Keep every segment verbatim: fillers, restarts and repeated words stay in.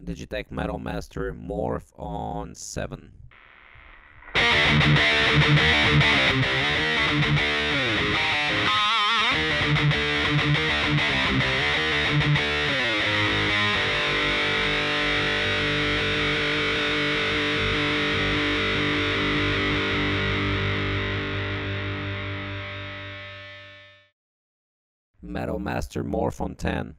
Digitech Metal Master Morph on seven. Metal Master Morph on ten.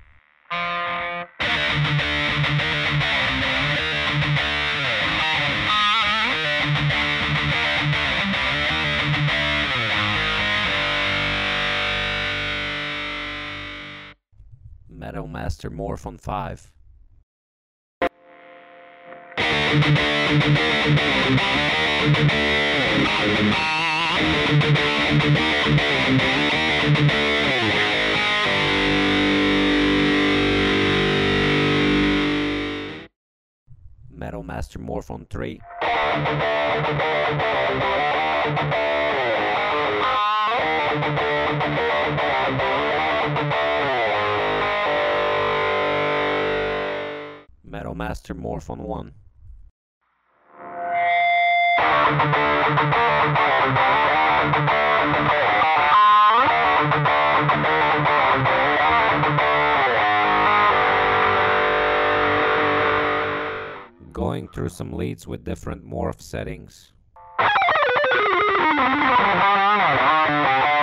Metal Master Morph on five. Metal Master Morph on three. Metal Master Morph on one. Going through some leads with different morph settings.